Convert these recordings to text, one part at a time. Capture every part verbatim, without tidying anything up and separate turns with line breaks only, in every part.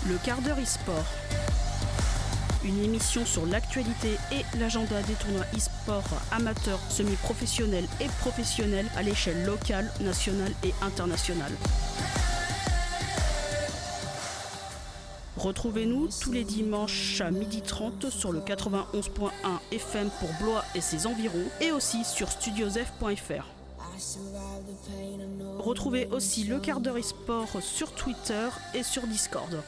Le quart d'heure e-sport. Une émission sur l'actualité et l'agenda des tournois e-sport amateurs, semi-professionnels et professionnels à l'échelle locale, nationale et internationale. Retrouvez-nous tous les dimanches à midi trente sur le quatre-vingt-onze point un F M pour Blois et ses environs et aussi sur studiosf point f r. Retrouvez aussi le quart d'heure e-sport sur Twitter et sur Discord.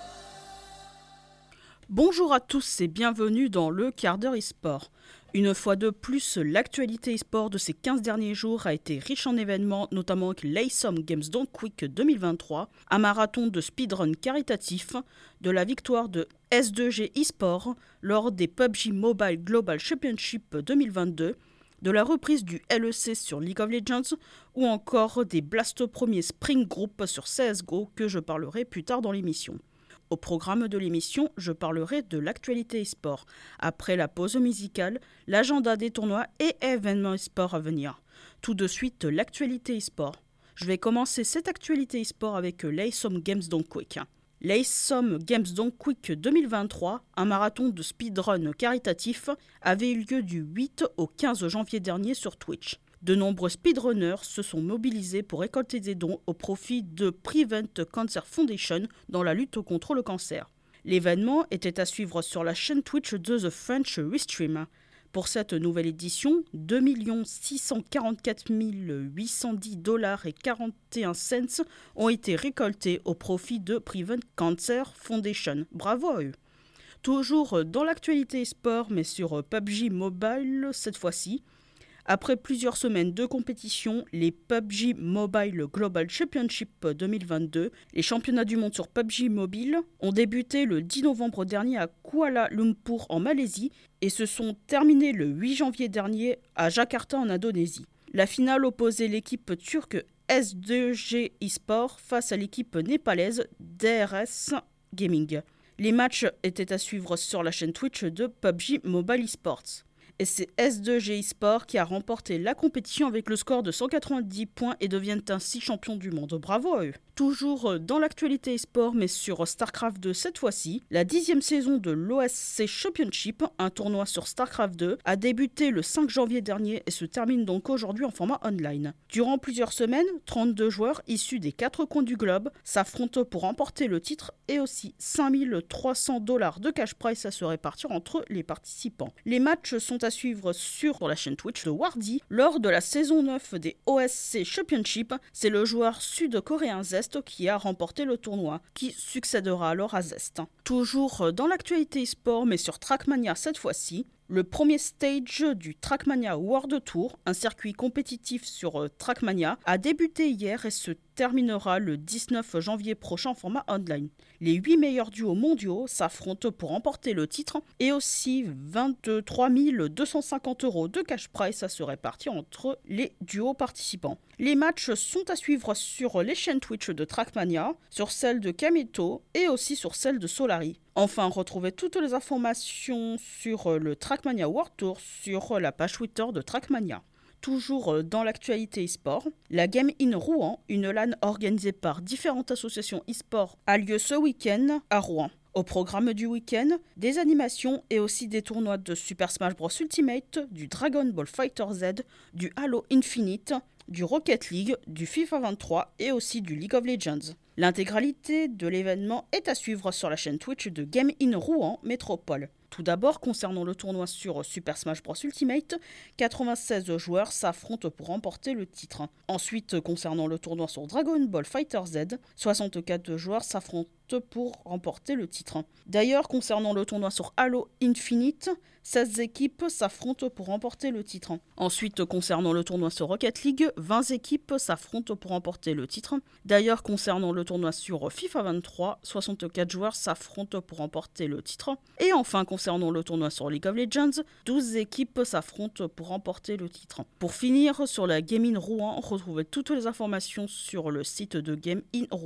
Bonjour à tous et bienvenue dans le quart d'heure e-sport. Une fois de plus, l'actualité e-sport de ces quinze derniers jours a été riche en événements, notamment avec l'Awesome Games Don't Quick deux mille vingt-trois, un marathon de speedrun caritatif, de la victoire de S deux G eSport lors des P U B G Mobile Global Championship deux mille vingt-deux, de la reprise du L E C sur League of Legends ou encore des Blasto Premier Spring Group sur C S G O que je parlerai plus tard dans l'émission. Au programme de l'émission, je parlerai de l'actualité e-sport. Après la pause musicale, l'agenda des tournois et événements e-sport à venir. Tout de suite, l'actualité e-sport. Je vais commencer cette actualité e-sport avec l'Awesome Games Don't Quick. L'Awesome Games Don't Quick deux mille vingt-trois, un marathon de speedrun caritatif, avait eu lieu du huit au quinze janvier dernier sur Twitch. De nombreux speedrunners se sont mobilisés pour récolter des dons au profit de Prevent Cancer Foundation dans la lutte contre le cancer. L'événement était à suivre sur la chaîne Twitch de The French Restream. Pour cette nouvelle édition, deux millions six cent quarante-quatre mille huit cent dix dollars et quarante et un cents ont été récoltés au profit de Prevent Cancer Foundation. Bravo à eux! Toujours dans l'actualité sport, mais sur P U B G Mobile cette fois-ci. Après plusieurs semaines de compétition, les P U B G Mobile Global Championship deux mille vingt-deux, les championnats du monde sur P U B G Mobile, ont débuté le dix novembre dernier à Kuala Lumpur en Malaisie et se sont terminés le huit janvier dernier à Jakarta en Indonésie. La finale opposait l'équipe turque S deux G eSport face à l'équipe népalaise D R S Gaming. Les matchs étaient à suivre sur la chaîne Twitch de P U B G Mobile eSports. Et c'est S deux G eSport qui a remporté la compétition avec le score de cent quatre-vingt-dix points et deviennent ainsi champions du monde. Bravo à eux. Toujours dans l'actualité eSport, mais sur StarCraft deux cette fois-ci, la dixième saison de l'O S C Championship, un tournoi sur StarCraft deux, a débuté le cinq janvier dernier et se termine donc aujourd'hui en format online. Durant plusieurs semaines, trente-deux joueurs issus des quatre coins du globe s'affrontent pour remporter le titre et aussi cinq mille trois cents dollars de cash prize à se répartir entre les participants. Les matchs sont à suivre sur la chaîne Twitch de Wardy. Lors de la saison neuf des O S C Championship, c'est le joueur sud-coréen Zest qui a remporté le tournoi, qui succédera alors à Zest. Toujours dans l'actualité e-sport, mais sur Trackmania cette fois-ci, le premier stage du Trackmania World Tour, un circuit compétitif sur Trackmania, a débuté hier et se terminera le dix-neuf janvier prochain en format online. Les huit meilleurs duos mondiaux s'affrontent pour remporter le titre et aussi vingt-trois mille deux cent cinquante euros de cash prize à se répartir entre les duos participants. Les matchs sont à suivre sur les chaînes Twitch de Trackmania, sur celle de Kameto et aussi sur celle de Solari. Enfin, retrouvez toutes les informations sur le Trackmania World Tour sur la page Twitter de Trackmania. Toujours dans l'actualité e-sport, la Game in Rouen, une LAN organisée par différentes associations e-sport, a lieu ce week-end à Rouen. Au programme du week-end, des animations et aussi des tournois de Super Smash Bros Ultimate, du Dragon Ball FighterZ, du Halo Infinite, du Rocket League, du FIFA vingt-trois et aussi du League of Legends. L'intégralité de l'événement est à suivre sur la chaîne Twitch de Game in Rouen Métropole. Tout d'abord, concernant le tournoi sur Super Smash Bros Ultimate, quatre-vingt-seize joueurs s'affrontent pour remporter le titre. Ensuite, concernant le tournoi sur Dragon Ball FighterZ, soixante-quatre joueurs s'affrontent pour remporter le titre. D'ailleurs, concernant le tournoi sur Halo Infinite, seize équipes s'affrontent pour remporter le titre. Ensuite, concernant le tournoi sur Rocket League, vingt équipes s'affrontent pour remporter le titre. D'ailleurs, concernant le tournoi sur FIFA vingt-trois, soixante-quatre joueurs s'affrontent pour remporter le titre. Et enfin, concernant le tournoi sur League of Legends, douze équipes s'affrontent pour remporter le titre. Pour finir, sur la Game in Rouen, retrouvez toutes les informations sur le site de Game in Rouen.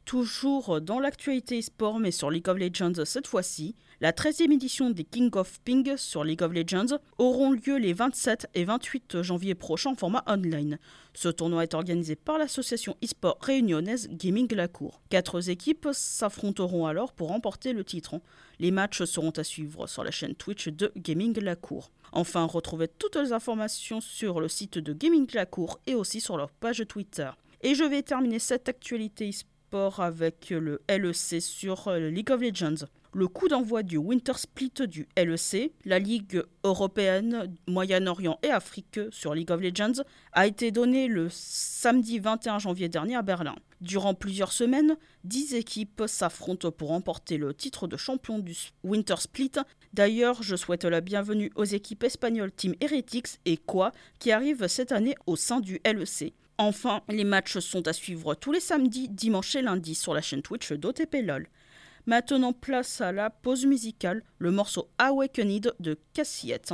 Toujours dans l'actualité e-sport, mais sur League of Legends cette fois-ci, la treizième édition des King of Ping sur League of Legends auront lieu les vingt-sept et vingt-huit janvier prochains en format online. Ce tournoi est organisé par l'association e-sport réunionnaise Gaming La Cour. Quatre équipes s'affronteront alors pour remporter le titre. Les matchs seront à suivre sur la chaîne Twitch de Gaming La Cour. Enfin, retrouvez toutes les informations sur le site de Gaming La Cour et aussi sur leur page Twitter. Et je vais terminer cette actualité e-sport avec le L E C sur League of Legends. Le coup d'envoi du Winter Split du L E C, la Ligue européenne, Moyen-Orient et Afrique sur League of Legends, a été donné le samedi vingt et un janvier dernier à Berlin. Durant plusieurs semaines, dix équipes s'affrontent pour remporter le titre de champion du Winter Split. D'ailleurs, je souhaite la bienvenue aux équipes espagnoles Team Heretics et Quoi qui arrivent cette année au sein du L E C. Enfin, les matchs sont à suivre tous les samedis, dimanches et lundis sur la chaîne Twitch d'O T P LOL. Maintenant, place à la pause musicale, le morceau Awakened de Cassiette.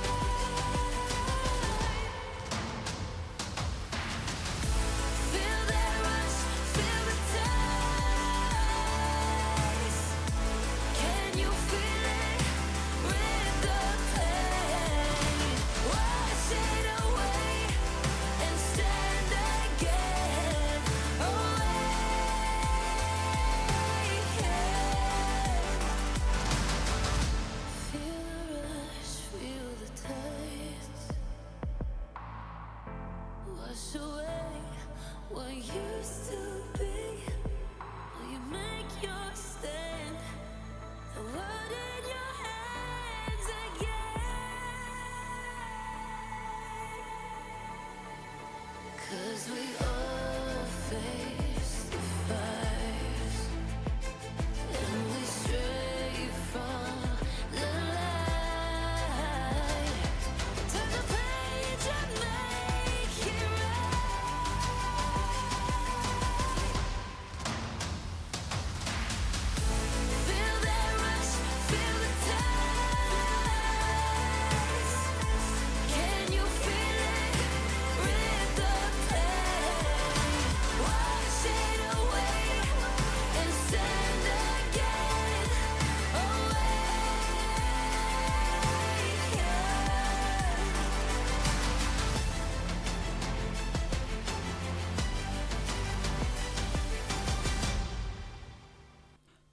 Feel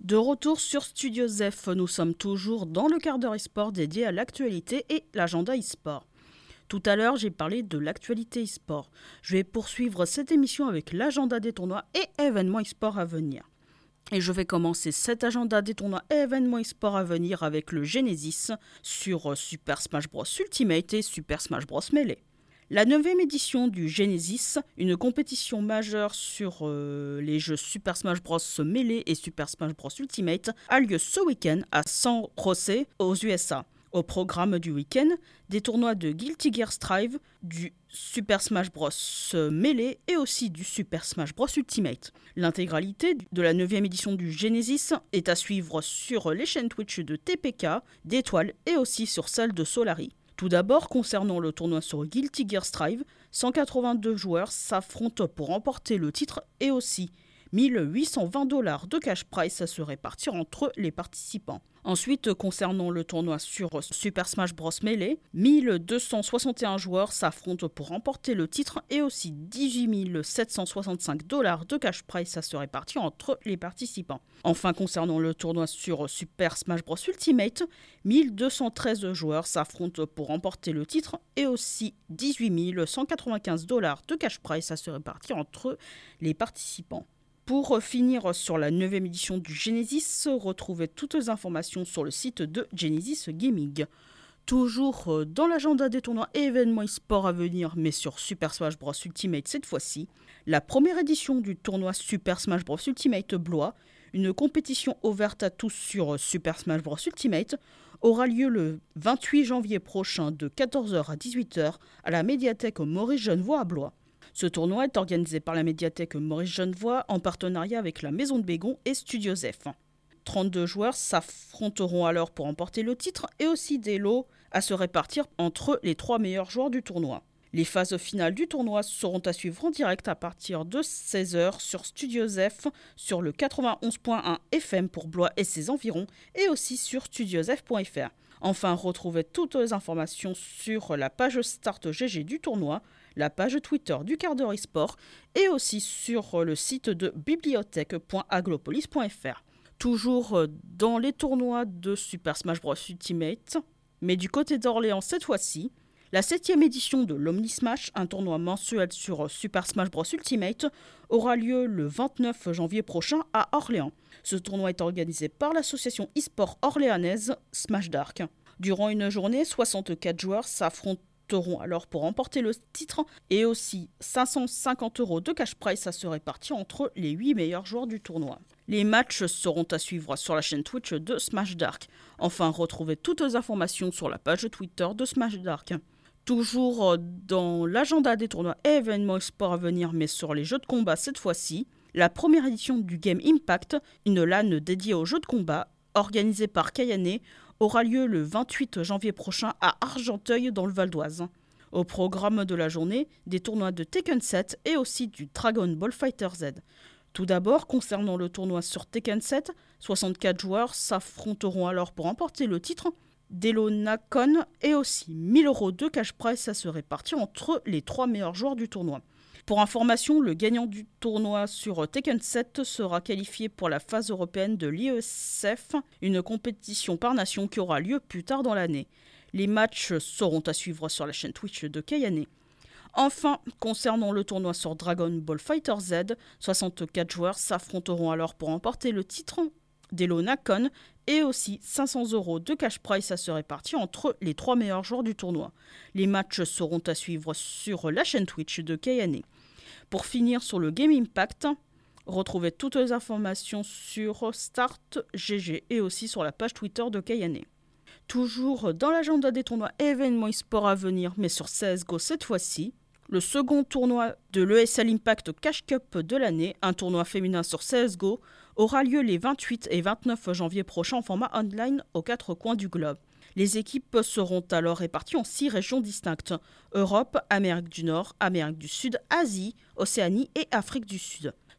De retour sur Studio Zef, nous sommes toujours dans le quart d'heure e-sport dédié à l'actualité et l'agenda e-sport. Tout à l'heure, j'ai parlé de l'actualité e-sport. Je vais poursuivre cette émission avec l'agenda des tournois et événements e-sport à venir. Et je vais commencer cet agenda des tournois et événements e-sport à venir avec le Genesis sur Super Smash Bros Ultimate et Super Smash Bros Melee. La neuvième édition du Genesis, une compétition majeure sur euh, les jeux Super Smash Bros Melee et Super Smash Bros Ultimate, a lieu ce week-end à San José aux U S A. Au programme du week-end, des tournois de Guilty Gear Strive, du Super Smash Bros Melee et aussi du Super Smash Bros Ultimate. L'intégralité de la neuvième édition du Genesis est à suivre sur les chaînes Twitch de T P K, d'Étoile et aussi sur celle de Solari. Tout d'abord, concernant le tournoi sur Guilty Gear Strive, cent quatre-vingt-deux joueurs s'affrontent pour remporter le titre et aussi mille huit cent vingt dollars de cash prize à se répartir entre les participants. Ensuite, concernant le tournoi sur Super Smash Bros Melee, mille deux cent soixante et un joueurs s'affrontent pour remporter le titre et aussi dix-huit mille sept cent soixante-cinq dollars de cash prize à se répartir entre les participants. Enfin, concernant le tournoi sur Super Smash Bros Ultimate, mille deux cent treize joueurs s'affrontent pour remporter le titre et aussi dix-huit mille cent quatre-vingt-quinze dollars de cash prize à se répartir entre les participants. Pour finir sur la neuvième édition du Genesis, retrouvez toutes les informations sur le site de Genesis Gaming. Toujours dans l'agenda des tournois et événements e-sport à venir, mais sur Super Smash Bros Ultimate cette fois-ci, la première édition du tournoi Super Smash Bros Ultimate Blois, une compétition ouverte à tous sur Super Smash Bros Ultimate, aura lieu le vingt-huit janvier prochain de quatorze heures à dix-huit heures à la médiathèque Maurice Genevoix à Blois. Ce tournoi est organisé par la médiathèque Maurice Genevoix en partenariat avec la Maison de Bégon et Studio Zef. trente-deux joueurs s'affronteront alors pour remporter le titre et aussi des lots à se répartir entre les trois meilleurs joueurs du tournoi. Les phases finales du tournoi seront à suivre en direct à partir de seize heures sur Studio Zef, sur le quatre-vingt-onze point un F M pour Blois et ses environs et aussi sur studiozef point f r. Enfin, retrouvez toutes les informations sur la page Start G G du tournoi, la page Twitter du quart d'heure e-sport et aussi sur le site de bibliothèque point aglopolis point f r. Toujours dans les tournois de Super Smash Bros Ultimate, mais du côté d'Orléans cette fois-ci, la septième édition de l'Omnismash, un tournoi mensuel sur Super Smash Bros Ultimate, aura lieu le vingt-neuf janvier prochain à Orléans. Ce tournoi est organisé par l'association e-sport orléanaise Smash Dark. Durant une journée, soixante-quatre joueurs s'affronteront alors pour remporter le titre et aussi cinq cent cinquante euros de cash prize à se répartir entre les huit meilleurs joueurs du tournoi. Les matchs seront à suivre sur la chaîne Twitch de Smash Dark. Enfin, retrouvez toutes les informations sur la page Twitter de Smash Dark. Toujours dans l'agenda des tournois et événements e-sport à venir, mais sur les jeux de combat cette fois-ci, la première édition du Game Impact, une LAN dédiée aux jeux de combat, organisée par Kayane, aura lieu le vingt-huit janvier prochain à Argenteuil dans le Val d'Oise. Au programme de la journée, des tournois de Tekken sept et aussi du Dragon Ball FighterZ. Tout d'abord, concernant le tournoi sur Tekken sept, soixante-quatre joueurs s'affronteront alors pour remporter le titre d'Elo Nakon et aussi mille euros de cash prize à se répartir entre les trois meilleurs joueurs du tournoi. Pour information, le gagnant du tournoi sur Tekken sept sera qualifié pour la phase européenne de l'I E S F, une compétition par nation qui aura lieu plus tard dans l'année. Les matchs seront à suivre sur la chaîne Twitch de Kayane. Enfin, concernant le tournoi sur Dragon Ball FighterZ, soixante-quatre joueurs s'affronteront alors pour remporter le titre d'Elo Nakon et aussi cinq cents euros de cash prize à se répartir entre les trois meilleurs joueurs du tournoi. Les matchs seront à suivre sur la chaîne Twitch de Kayane. Pour finir sur le Game Impact, retrouvez toutes les informations sur Start G G et aussi sur la page Twitter de Kayane. Toujours dans l'agenda des tournois et événements e-sport à venir, mais sur C S G O cette fois-ci, le second tournoi de l'E S L Impact Cash Cup de l'année, un tournoi féminin sur C S G O, aura lieu les vingt-huit et vingt-neuf janvier prochains en format online aux quatre coins du globe. Les équipes seront alors réparties en six régions distinctes: Europe, Amérique du Nord, Amérique du Sud, Asie, Océanie et Afrique du Sud.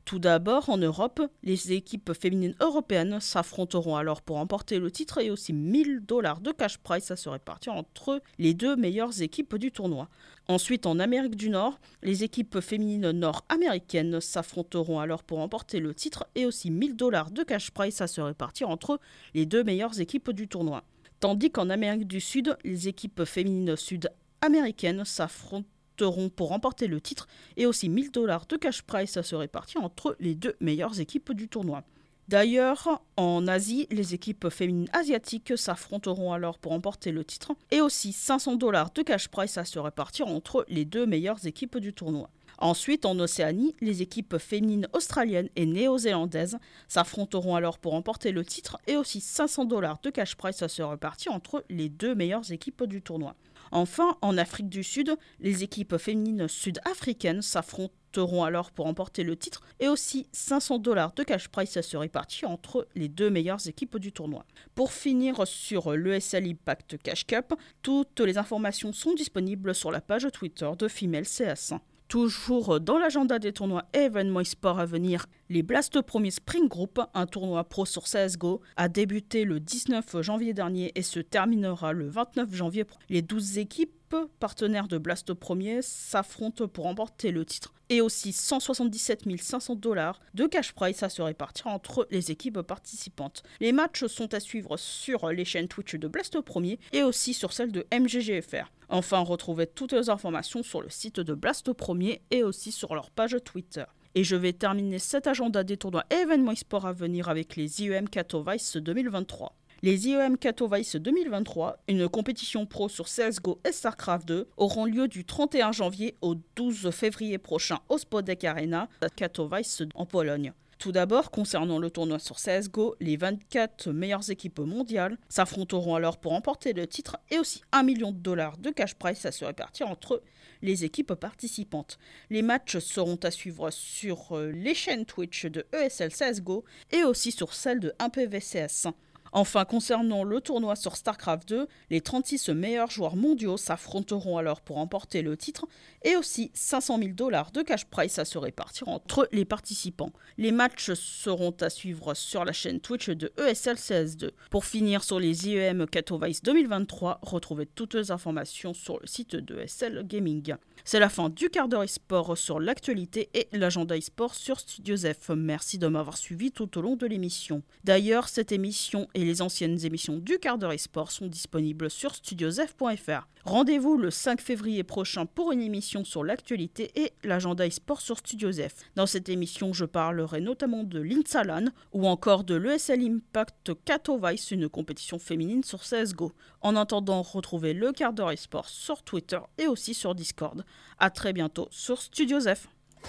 Tout d'abord, en Europe, les équipes féminines européennes s'affronteront alors pour remporter le titre et aussi mille dollars de cash prize à se répartir entre les deux meilleures équipes du tournoi. Ensuite, en Amérique du Nord, les équipes féminines nord-américaines s'affronteront alors pour remporter le titre et aussi mille dollars de cash prize à se répartir entre les deux meilleures équipes du tournoi. Tandis qu'en Amérique du Sud, les équipes féminines sud-américaines s'affronteront pour remporter le titre et aussi mille dollars de cash prize à se répartir entre les deux meilleures équipes du tournoi. D'ailleurs, en Asie, les équipes féminines asiatiques s'affronteront alors pour remporter le titre et aussi cinq cents dollars de cash prize à se répartir entre les deux meilleures équipes du tournoi. Ensuite, en Océanie, les équipes féminines australiennes et néo-zélandaises s'affronteront alors pour remporter le titre et aussi cinq cents dollars de cash prize à se répartir entre les deux meilleures équipes du tournoi. Enfin, en Afrique du Sud, les équipes féminines sud-africaines s'affronteront alors pour remporter le titre et aussi cinq cents dollars de cash prize à se répartir entre les deux meilleures équipes du tournoi. Pour finir sur l'E S L Impact Cash Cup, toutes les informations sont disponibles sur la page Twitter de Female C S. Toujours dans l'agenda des tournois et événements e-sport à venir, les Blast Premier Spring Group, un tournoi pro sur C S G O, a débuté le dix-neuf janvier dernier et se terminera le vingt-neuf janvier. Les douze équipes partenaires de Blast Premier s'affrontent pour remporter le titre et aussi cent soixante-dix-sept mille cinq cents dollars de cash prize à se répartir entre les équipes participantes. Les matchs sont à suivre sur les chaînes Twitch de Blast Premier et aussi sur celle de M G G F R. Enfin, retrouvez toutes les informations sur le site de Blast Premier et aussi sur leur page Twitter. Et je vais terminer cet agenda des tournois et événements e-sport à venir avec les I E M Katowice deux mille vingt-trois. Les I E M Katowice deux mille vingt-trois, une compétition pro sur C S G O et StarCraft deux, auront lieu du trente et un janvier au douze février prochain au Spodek Arena à Katowice en Pologne. Tout d'abord, concernant le tournoi sur C S G O, les vingt-quatre meilleures équipes mondiales s'affronteront alors pour remporter le titre et aussi un million de dollars de cash prize à se répartir entre les équipes participantes. Les matchs seront à suivre sur les chaînes Twitch de E S L C S G O et aussi sur celle de un P V C S. Enfin, concernant le tournoi sur StarCraft deux, les trente-six meilleurs joueurs mondiaux s'affronteront alors pour remporter le titre et aussi cinq cent mille dollars de cash prize à se répartir entre les participants. Les matchs seront à suivre sur la chaîne Twitch de E S L C S deux. Pour finir sur les I E M Katowice deux mille vingt-trois, retrouvez toutes les informations sur le site de E S L Gaming. C'est la fin du quart d'heure e-sport sur l'actualité et l'agenda e-sport sur Studio F. Merci de m'avoir suivi tout au long de l'émission. D'ailleurs, cette émission et les anciennes émissions du quart d'heure e-sport sont disponibles sur studiosf point f r. Rendez-vous le cinq février prochain pour une émission sur l'actualité et l'agenda e-sport sur Studio F. Dans cette émission, je parlerai notamment de l'Insalan ou encore de l'E S L Impact Katowice, une compétition féminine sur C S G O. En attendant, retrouvez le quart d'heure e-sport sur Twitter et aussi sur Discord. A très bientôt sur Studio F.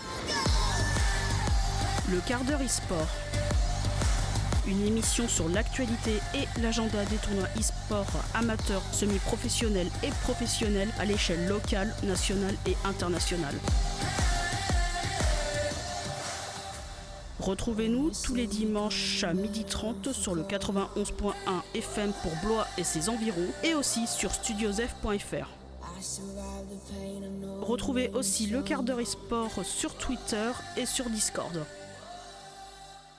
Le quart d'heure e-sport. Une émission sur l'actualité et l'agenda des tournois e-sport amateurs, semi-professionnels et professionnels à l'échelle locale, nationale et internationale. Retrouvez-nous tous les dimanches à midi trente sur le quatre-vingt-onze point un F M pour Blois et ses environs et aussi sur studiosf point f r. Retrouvez aussi le quart d'heure e-sport sur Twitter et sur Discord.